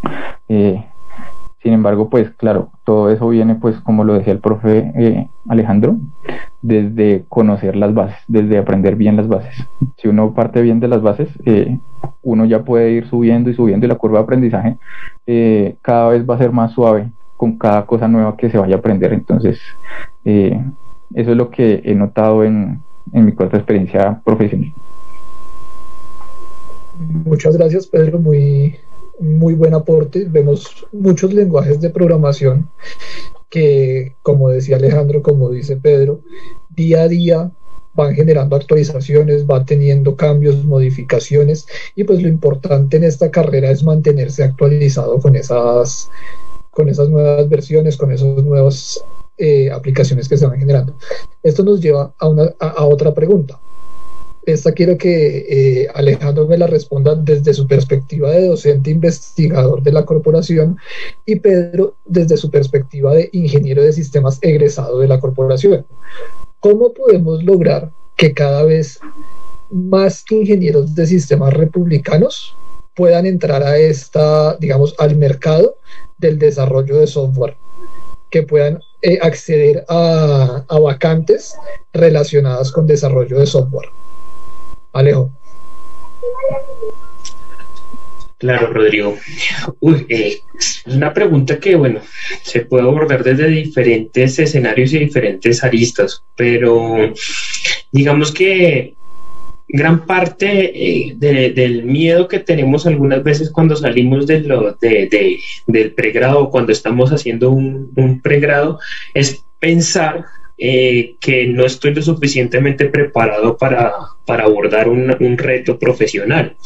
Sin embargo, pues claro, todo eso viene, pues como lo decía el profe Alejandro, desde conocer las bases, desde aprender bien las bases. Si uno parte bien de las bases, uno ya puede ir subiendo y la curva de aprendizaje cada vez va a ser más suave con cada cosa nueva que se vaya a aprender. Entonces, eso es lo que he notado en mi corta experiencia profesional. Muchas gracias, Pedro, muy buen aporte. Vemos muchos lenguajes de programación que, como decía Alejandro, como dice Pedro, día a día van generando actualizaciones, van teniendo cambios, modificaciones, y pues lo importante en esta carrera es mantenerse actualizado con esas nuevas versiones, con esas nuevas aplicaciones que se van generando. Esto nos lleva a otra pregunta. Esta quiero que Alejandro me la responda desde su perspectiva de docente investigador de la corporación, y Pedro desde su perspectiva de ingeniero de sistemas egresado de la corporación. ¿Cómo podemos lograr que cada vez más ingenieros de sistemas republicanos puedan entrar a al mercado del desarrollo de software, que puedan acceder a vacantes relacionadas con desarrollo de software? Alejo. Claro, Rodrigo. Es una pregunta que, bueno, se puede abordar desde diferentes escenarios y diferentes aristas, pero digamos que gran parte del miedo que tenemos algunas veces cuando salimos del pregrado, cuando estamos haciendo un pregrado, es pensar que no estoy lo suficientemente preparado para abordar un reto profesional.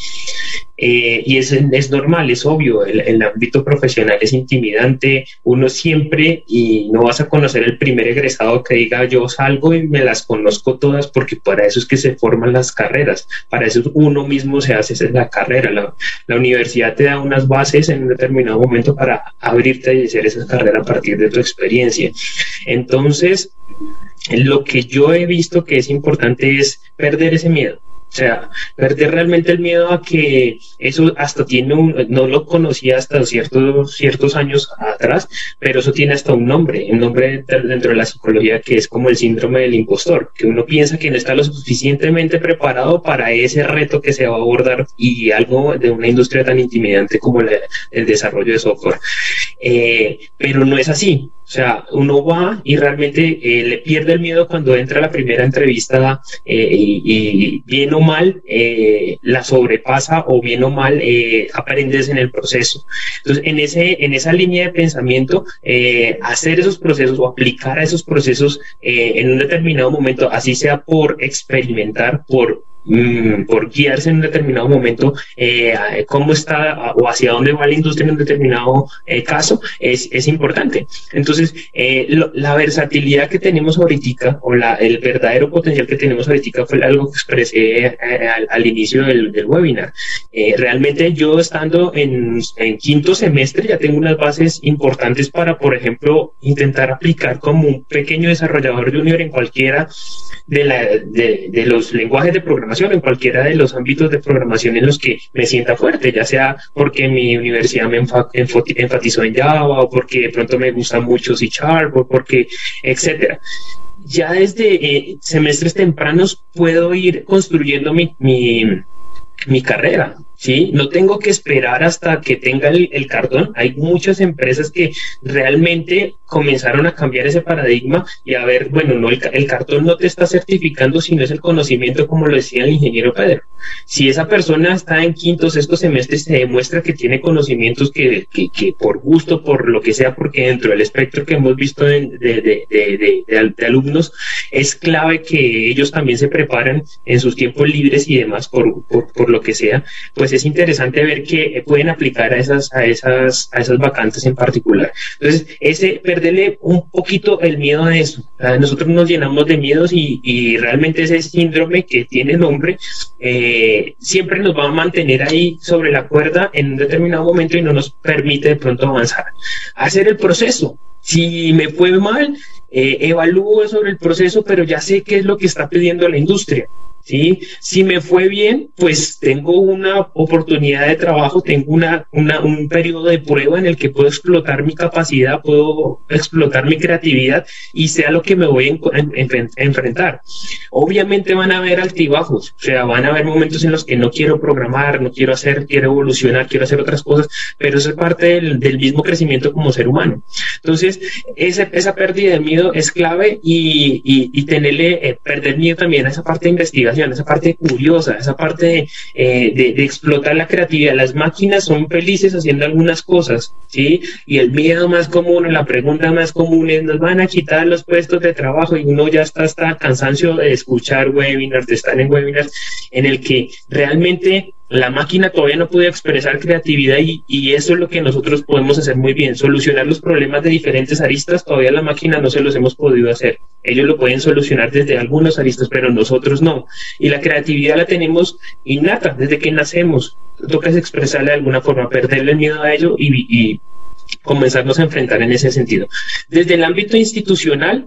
Y es normal, es obvio, el ámbito profesional es intimidante. Uno siempre, y no vas a conocer el primer egresado que diga yo salgo y me las conozco todas, porque para eso es que se forman las carreras, para eso uno mismo se hace la carrera. La universidad te da unas bases en un determinado momento para abrirte y hacer esa carrera a partir de tu experiencia. Entonces, lo que yo he visto que es importante es perder ese miedo. O sea, perder realmente el miedo a que eso hasta no lo conocía hasta ciertos años atrás, pero eso tiene hasta un nombre dentro de la psicología, que es como el síndrome del impostor, que uno piensa que no está lo suficientemente preparado para ese reto que se va a abordar, y algo de una industria tan intimidante como el desarrollo de software. Pero no es así. O sea, uno va y realmente le pierde el miedo cuando entra a la primera entrevista, y bien o mal la sobrepasa, o bien o mal aprendes en el proceso. Entonces, en esa línea de pensamiento, hacer esos procesos o aplicar a esos procesos en un determinado momento, así sea por experimentar, por guiarse en un determinado momento, cómo está o hacia dónde va la industria en un determinado caso, es importante. Entonces, la versatilidad que tenemos ahorita, o el verdadero potencial que tenemos ahorita, fue algo que expresé al inicio del webinar. Realmente yo, estando en quinto semestre, ya tengo unas bases importantes para, por ejemplo, intentar aplicar como un pequeño desarrollador junior en cualquiera de los lenguajes de programación, en cualquiera de los ámbitos de programación en los que me sienta fuerte, ya sea porque mi universidad me enfatizó en Java, o porque de pronto me gusta mucho C#, o porque, etcétera. Ya desde semestres tempranos puedo ir construyendo mi carrera. O ¿sí? No tengo que esperar hasta que tenga el cartón. Hay muchas empresas que realmente comenzaron a cambiar ese paradigma y a ver, bueno, no, el cartón no te está certificando, sino es el conocimiento, como lo decía el ingeniero Pedro. Si esa persona está en quinto o sexto semestre, se demuestra que tiene conocimientos que por gusto, por lo que sea, porque dentro del espectro que hemos visto de alumnos, es clave que ellos también se preparan en sus tiempos libres y demás, por lo que sea, pues es interesante ver que pueden aplicar a esas vacantes en particular. Entonces, perderle un poquito el miedo a eso. Nosotros nos llenamos de miedos y realmente ese síndrome que tiene nombre siempre nos va a mantener ahí sobre la cuerda en un determinado momento y no nos permite de pronto avanzar. Hacer el proceso. Si me fue mal, evalúo sobre el proceso, pero ya sé qué es lo que está pidiendo la industria. ¿Sí? Si me fue bien, pues tengo una oportunidad de trabajo, tengo un periodo de prueba en el que puedo explotar mi capacidad, puedo explotar mi creatividad y sea lo que me voy a enfrentar. Obviamente van a haber altibajos, o sea, van a haber momentos en los que no quiero programar, no quiero hacer, quiero evolucionar, quiero hacer otras cosas, pero eso es parte del mismo crecimiento como ser humano. Entonces, esa pérdida de miedo es clave y perder miedo también a esa parte de investigación, esa parte curiosa, esa parte de explotar la creatividad. Las máquinas son felices haciendo algunas cosas, ¿sí? Y el miedo más común, la pregunta más común es: nos van a quitar los puestos de trabajo, y uno ya está hasta cansancio de escuchar webinars, de estar en webinars en el que realmente la máquina todavía no puede expresar creatividad y eso es lo que nosotros podemos hacer muy bien, solucionar los problemas de diferentes aristas. Todavía la máquina no se los hemos podido hacer. Ellos lo pueden solucionar desde algunos aristas, pero nosotros no. Y la creatividad la tenemos innata desde que nacemos. Toca expresarla de alguna forma, perderle el miedo a ello y comenzarnos a enfrentar en ese sentido. Desde el ámbito institucional,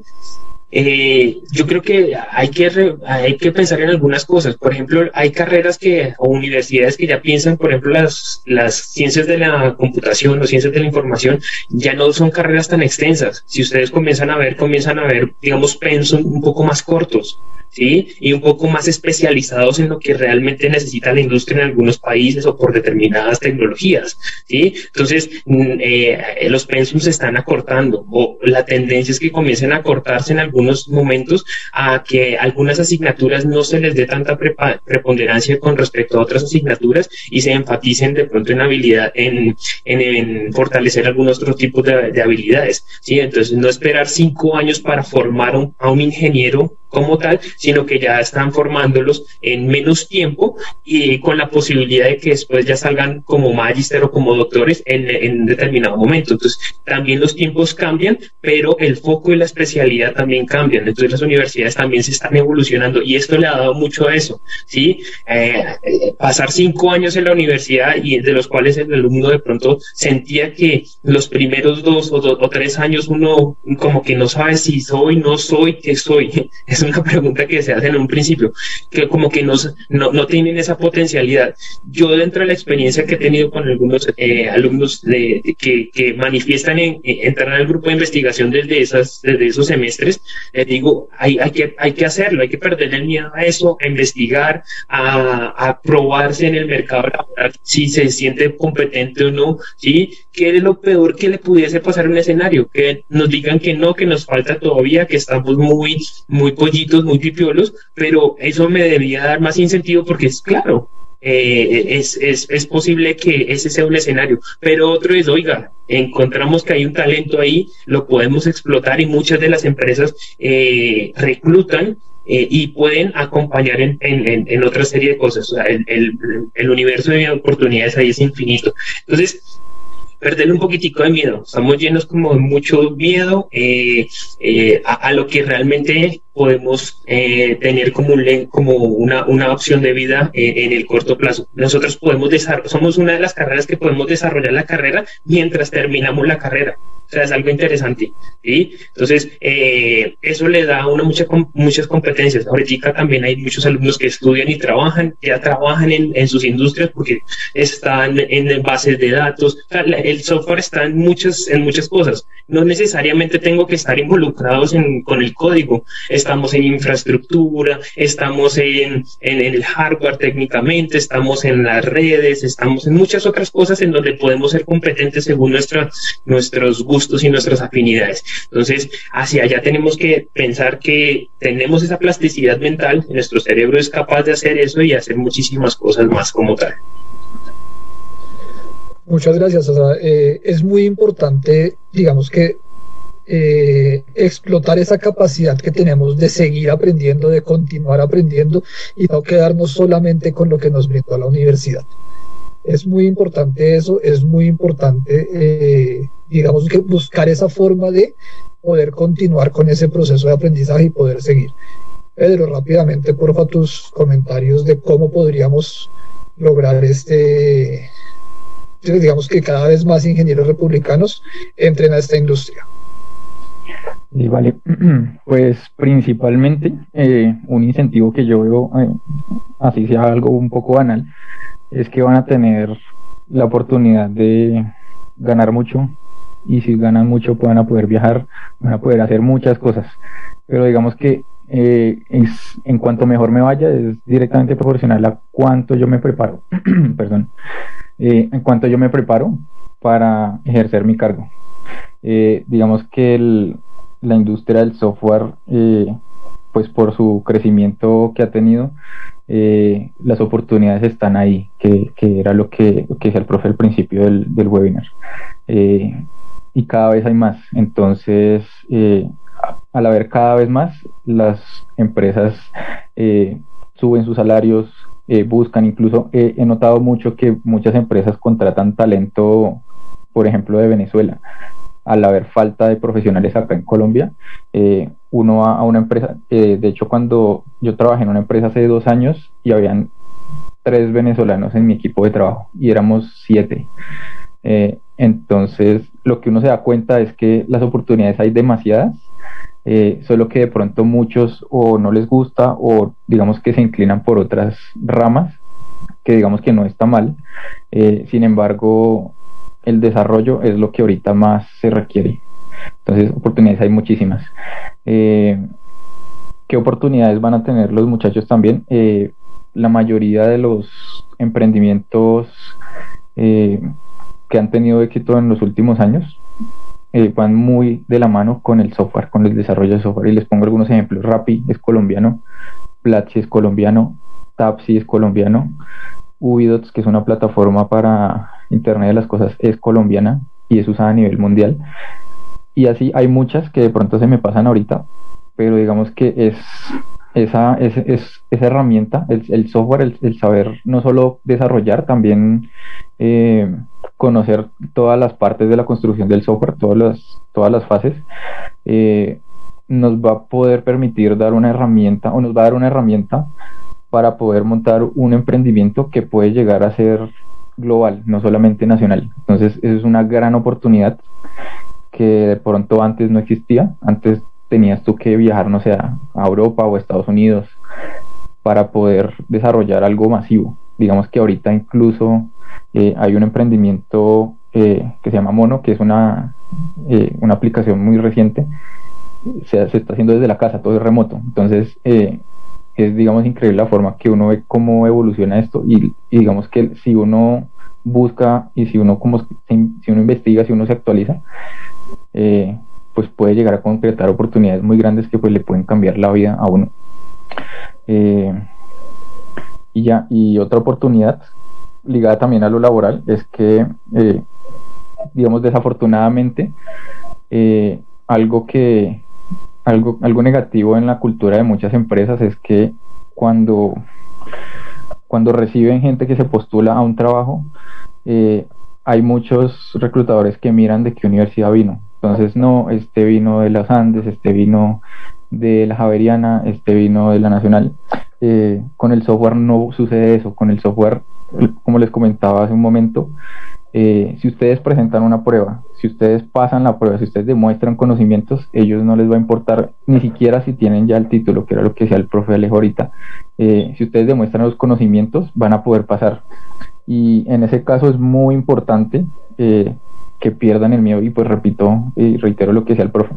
yo creo que hay que pensar en algunas cosas. Por ejemplo, hay carreras o universidades que ya piensan, por ejemplo, las ciencias de la computación o ciencias de la información ya no son carreras tan extensas. Si ustedes comienzan a ver, digamos, pensum un poco más cortos, ¿sí? Y un poco más especializados en lo que realmente necesita la industria en algunos países o por determinadas tecnologías, ¿sí? Entonces, los pensums se están acortando, o la tendencia es que comiencen a acortarse en algunos momentos, a que algunas asignaturas no se les dé tanta preponderancia con respecto a otras asignaturas y se enfaticen de pronto en habilidad, en fortalecer algunos otros tipos de habilidades, ¿sí? Entonces, no esperar 5 años para formar a un ingeniero como tal, sino que ya están formándolos en menos tiempo y con la posibilidad de que después ya salgan como magíster o como doctores en un determinado momento. Entonces, también los tiempos cambian, pero el foco y la especialidad también cambian. Entonces, las universidades también se están evolucionando y esto le ha dado mucho a eso, ¿sí? Pasar 5 años en la universidad y de los cuales el alumno de pronto sentía que los primeros 2 o 3 años uno como que no sabe si soy, no soy, qué soy. Es una pregunta que se hace en un principio, que como que no tienen esa potencialidad. Yo, dentro de la experiencia que he tenido con algunos alumnos que manifiestan en entrar al grupo de investigación desde esos semestres, les digo, hay que hacerlo, hay que perder el miedo a eso, a investigar, a probarse en el mercado laboral, si se siente competente o no, ¿sí? ¿Qué es lo peor que le pudiese pasar en un escenario? Que nos digan que no, que nos falta todavía, que estamos muy pollitos, muy pipiolos, pero eso me debería dar más incentivo porque es claro, es posible que ese sea un escenario, pero otro es, oiga, encontramos que hay un talento ahí, lo podemos explotar y muchas de las empresas reclutan y pueden acompañar en otra serie de cosas. O sea, el universo de oportunidades ahí es infinito. Entonces, perderle un poquitico de miedo. Estamos llenos como de mucho miedo a lo que realmente podemos tener como una opción de vida en el corto plazo. Nosotros somos una de las carreras que podemos desarrollar la carrera mientras terminamos la carrera. sea, es algo interesante, ¿sí? Entonces, eso le da a uno muchas competencias. Ahorita también hay muchos alumnos que estudian y ya trabajan en sus industrias porque están en bases de datos. O sea, el software está en muchas cosas. No necesariamente tengo que estar involucrados con el código. Estamos en infraestructura, estamos en el hardware técnicamente, estamos en las redes, estamos en muchas otras cosas en donde podemos ser competentes según nuestros gustos y nuestras afinidades. Entonces, hacia allá tenemos que pensar que tenemos esa plasticidad mental, nuestro cerebro es capaz de hacer eso y hacer muchísimas cosas más como tal. Muchas gracias. O sea, es muy importante, digamos que explotar esa capacidad que tenemos de seguir aprendiendo, de continuar aprendiendo y no quedarnos solamente con lo que nos brindó la universidad. Es muy importante eso, es muy importante, digamos que buscar esa forma de poder continuar con ese proceso de aprendizaje y poder seguir. Pedro, rápidamente, porfa, tus comentarios de cómo podríamos lograr digamos que cada vez más ingenieros republicanos entren a esta industria. Y vale, pues principalmente un incentivo que yo veo, así sea algo un poco banal, es que van a tener la oportunidad de ganar mucho, y si ganan mucho van a poder viajar, van a poder hacer muchas cosas, pero digamos que en cuanto mejor me vaya es directamente proporcional a cuánto yo me preparo perdón, en cuanto yo me preparo para ejercer mi cargo. Digamos que la industria del software, pues por su crecimiento que ha tenido, las oportunidades están ahí, que era lo que decía el profe al principio del webinar, y cada vez hay más. Entonces, al haber cada vez más, las empresas suben sus salarios, buscan, incluso he notado mucho que muchas empresas contratan talento, por ejemplo, de Venezuela. Al haber falta de profesionales acá en Colombia, uno va a una empresa, de hecho cuando yo trabajé en una empresa hace 2 años y habían 3 venezolanos en mi equipo de trabajo y éramos 7. Entonces lo que uno se da cuenta es que las oportunidades hay demasiadas, solo que de pronto muchos o no les gusta o digamos que se inclinan por otras ramas, que digamos que no está mal. Sin embargo, el desarrollo es lo que ahorita más se requiere. Entonces, oportunidades hay muchísimas. ¿Qué oportunidades van a tener los muchachos también? La mayoría de los emprendimientos que han tenido éxito en los últimos años van muy de la mano con el software, con el desarrollo de software. Y les pongo algunos ejemplos. Rappi es colombiano, Platzi es colombiano, Tapsi es colombiano, Ubidots, que es una plataforma para Internet de las Cosas, es colombiana y es usada a nivel mundial. Y así hay muchas que de pronto se me pasan ahorita, pero digamos que es esa herramienta, el software, el saber no solo desarrollar, también conocer todas las partes de la construcción del software, todas las fases, nos va a poder permitir dar una herramienta, o nos va a dar una herramienta para poder montar un emprendimiento que puede llegar a ser global, no solamente nacional. Entonces, eso es una gran oportunidad que de pronto antes no existía. Antes tenías tú que viajar, no sé, a Europa o a Estados Unidos para poder desarrollar algo masivo. Digamos que ahorita incluso hay un emprendimiento que se llama Mono, que es una aplicación muy reciente. Se está haciendo desde la casa, todo es remoto. Entonces, es, digamos, increíble la forma que uno ve cómo evoluciona esto, y digamos que si uno busca y si uno investiga, si uno se actualiza, pues puede llegar a concretar oportunidades muy grandes que pues le pueden cambiar la vida a uno. Y otra oportunidad ligada también a lo laboral es que, digamos, desafortunadamente, algo negativo en la cultura de muchas empresas es que cuando reciben gente que se postula a un trabajo, hay muchos reclutadores que miran de qué universidad vino. Entonces, no, este vino de los Andes, este vino de la Javeriana, este vino de la Nacional. Con el software no sucede eso. Con el software, como les comentaba hace un momento, Si ustedes presentan una prueba, si ustedes pasan la prueba, si ustedes demuestran conocimientos, ellos no les va a importar ni siquiera si tienen ya el título, que era lo que decía el profe Alejo ahorita. Si ustedes demuestran los conocimientos, van a poder pasar. Y en ese caso es muy importante que pierdan el miedo. Y pues repito y reitero lo que decía el profe.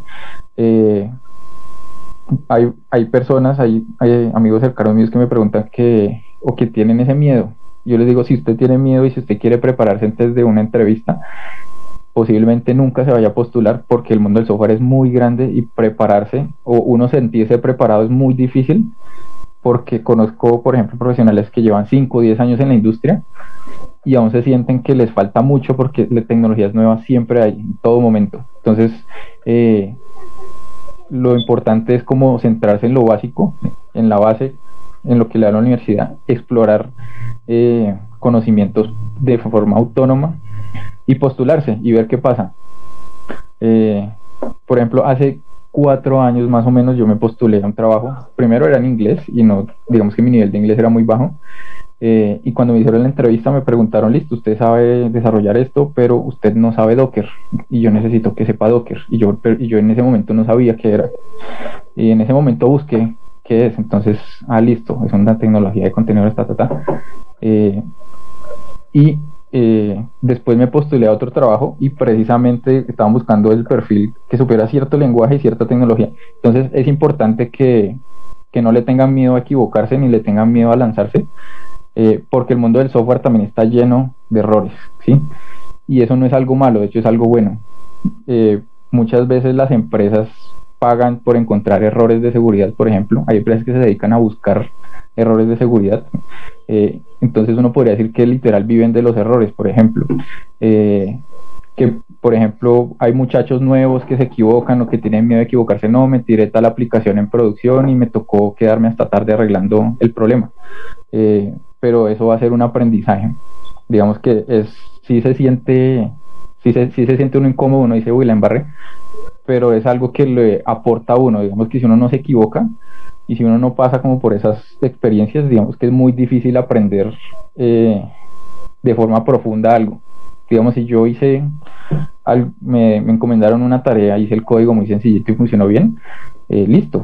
Hay personas, hay amigos cercanos míos que me preguntan que tienen ese miedo. Yo les digo, si usted tiene miedo y si usted quiere prepararse antes de una entrevista, posiblemente nunca se vaya a postular, porque el mundo del software es muy grande y prepararse o uno sentirse preparado es muy difícil, porque conozco, por ejemplo, profesionales que llevan 5 o 10 años en la industria y aún se sienten que les falta mucho, porque la tecnologías nuevas siempre hay, en todo momento. Entonces, lo importante es como centrarse en lo básico, en la base, en lo que le da la universidad, explorar conocimientos de forma autónoma y postularse y ver qué pasa. Por ejemplo, hace 4 años más o menos yo me postulé a un trabajo. Primero era en inglés y no, digamos que mi nivel de inglés era muy bajo. Y cuando me hicieron la entrevista me preguntaron, listo, usted sabe desarrollar esto, pero usted no sabe Docker y yo necesito que sepa Docker, y yo en ese momento no sabía qué era, y en ese momento busqué qué es. Entonces, listo, es una tecnología de contenidos, después me postulé a otro trabajo y precisamente estaban buscando el perfil que supiera cierto lenguaje y cierta tecnología. Entonces es importante que no le tengan miedo a equivocarse ni le tengan miedo a lanzarse, porque el mundo del software también está lleno de errores, ¿sí? Y eso no es algo malo, de hecho es algo bueno. Muchas veces las empresas pagan por encontrar errores de seguridad, por ejemplo. Hay empresas que se dedican a buscar errores de seguridad. Entonces uno podría decir que literal viven de los errores, por ejemplo. Que, por ejemplo, hay muchachos nuevos que se equivocan o que tienen miedo de equivocarse. No, me tiré tal aplicación en producción y me tocó quedarme hasta tarde arreglando el problema. Pero eso va a ser un aprendizaje. Digamos que sí se siente uno incómodo, uno dice, uy, la embarré, pero es algo que le aporta a uno. Digamos que si uno no se equivoca y si uno no pasa como por esas experiencias, digamos que es muy difícil aprender de forma profunda algo. Digamos, si yo me encomendaron una tarea, hice el código muy sencillito y funcionó bien, listo,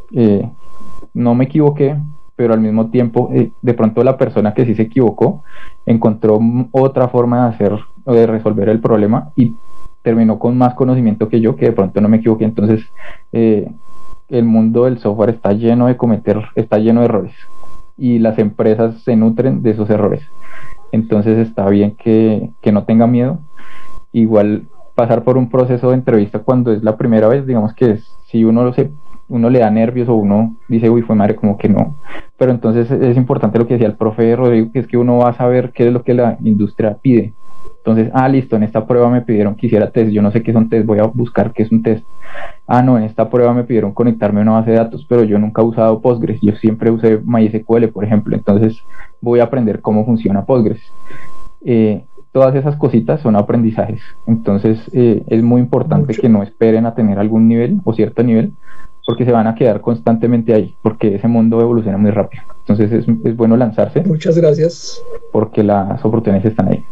no me equivoqué, pero al mismo tiempo de pronto la persona que sí se equivocó encontró otra forma de resolver el problema y terminó con más conocimiento que yo, que de pronto no me equivoqué. Entonces el mundo del software está lleno de errores y las empresas se nutren de esos errores. Entonces está bien que no tenga miedo. Igual pasar por un proceso de entrevista cuando es la primera vez, digamos que si uno le da nervios o uno dice, uy, fue madre, como que no. Pero entonces es importante lo que decía el profe Rodrigo, que es que uno va a saber qué es lo que la industria pide. Entonces, listo, en esta prueba me pidieron que hiciera test, yo no sé qué son test, voy a buscar qué es un test. No, en esta prueba me pidieron conectarme a una base de datos, pero yo nunca he usado Postgres, yo siempre usé MySQL, por ejemplo, entonces voy a aprender cómo funciona Postgres. Todas esas cositas son aprendizajes, entonces es muy importante que no esperen a tener algún nivel o cierto nivel, porque se van a quedar constantemente ahí, porque ese mundo evoluciona muy rápido. Entonces es bueno lanzarse. Muchas gracias. Porque las oportunidades están ahí.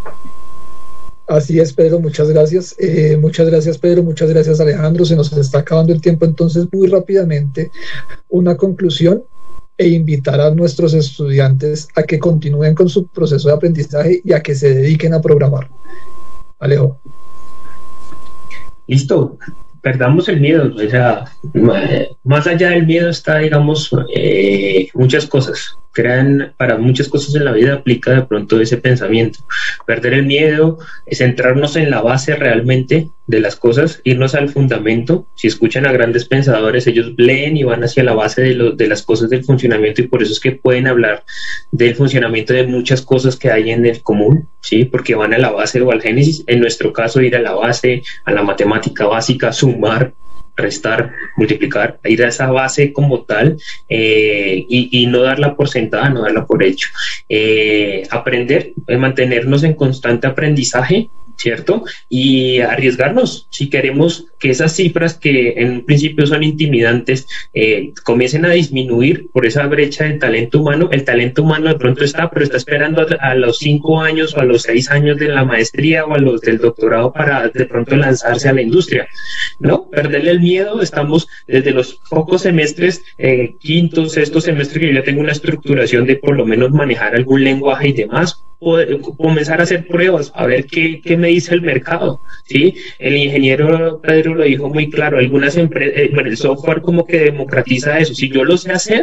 Así es, Pedro, muchas gracias. Muchas gracias, Pedro, muchas gracias, Alejandro. Se nos está acabando el tiempo, entonces muy rápidamente una conclusión e invitar a nuestros estudiantes a que continúen con su proceso de aprendizaje y a que se dediquen a programar. Alejo. Listo. Perdamos el miedo, o sea, más allá del miedo está, digamos, muchas cosas. Para muchas cosas en la vida aplica de pronto ese pensamiento. Perder el miedo, centrarnos en la base realmente de las cosas, irnos al fundamento. Si escuchan a grandes pensadores, ellos leen y van hacia la base de las cosas del funcionamiento, y por eso es que pueden hablar del funcionamiento de muchas cosas que hay en el común, ¿sí? Porque van a la base o al génesis. En nuestro caso, ir a la base, a la matemática básica, sumar, restar, multiplicar, ir a esa base como tal, y no darla por sentada, no darla por hecho. Aprender, mantenernos en constante aprendizaje, ¿cierto? Y arriesgarnos, si queremos que esas cifras que en un principio son intimidantes comiencen a disminuir por esa brecha de talento humano. El talento humano de pronto está, pero está esperando a los 5 años o a los 6 años de la maestría o a los del doctorado para de pronto lanzarse a la industria, ¿no? Perderle el miedo. Estamos desde los pocos semestres, quinto, sexto semestre, que yo ya tengo una estructuración de por lo menos manejar algún lenguaje y demás, comenzar a hacer pruebas, a ver qué me dice el mercado, ¿sí? El ingeniero Pedro lo dijo muy claro, algunas empresas, el software como que democratiza eso. Si yo lo sé hacer,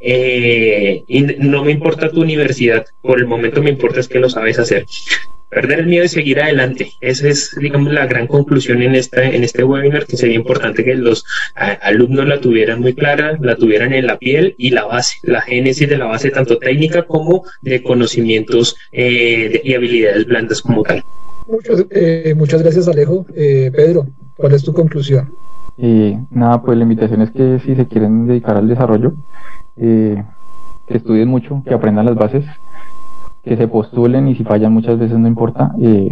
y no me importa tu universidad, por el momento me importa es que lo sabes hacer. Perder el miedo y seguir adelante. Esa es, digamos, la gran conclusión en este webinar, que sería importante que los alumnos la tuvieran muy clara, la tuvieran en la piel, y la base, la génesis de la base, tanto técnica como de conocimientos y habilidades blandas como tal. Muchas gracias, Alejo. Pedro, ¿cuál es tu conclusión? Nada, pues la invitación es que si se quieren dedicar al desarrollo, que estudien mucho, que aprendan las bases, que se postulen, y si fallan muchas veces no importa,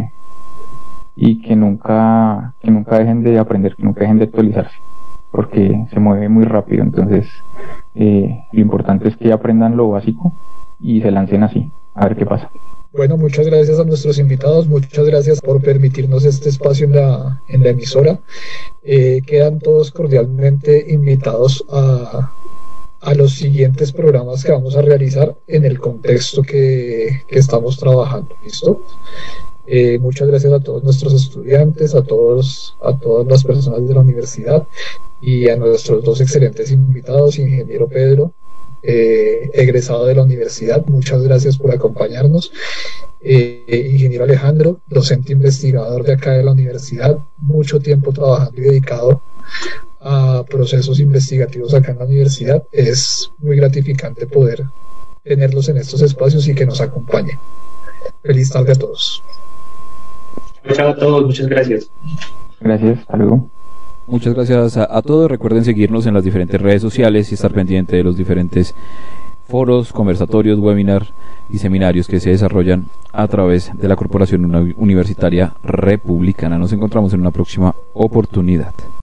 y que nunca dejen de aprender, que nunca dejen de actualizarse, porque se mueve muy rápido. Entonces lo importante es que aprendan lo básico y se lancen así, a ver qué pasa. Bueno, muchas gracias a nuestros invitados, muchas gracias por permitirnos este espacio en la emisora. Quedan todos cordialmente invitados a los siguientes programas que vamos a realizar en el contexto que estamos trabajando. ¿Listo? Muchas gracias a todos nuestros estudiantes, a todas las personas de la universidad, y a nuestros dos excelentes invitados, ingeniero Pedro, egresado de la universidad, muchas gracias por acompañarnos. Ingeniero Alejandro, docente investigador de acá de la universidad, mucho tiempo trabajando y dedicado a procesos investigativos acá en la universidad. Es muy gratificante poder tenerlos en estos espacios y que nos acompañen. Feliz tarde a todos. Chao a todos, muchas gracias. Gracias, hasta luego. Muchas gracias a todos. Recuerden seguirnos en las diferentes redes sociales y estar pendiente de los diferentes foros, conversatorios, webinar y seminarios que se desarrollan a través de la Corporación Universitaria Republicana. Nos encontramos en una próxima oportunidad.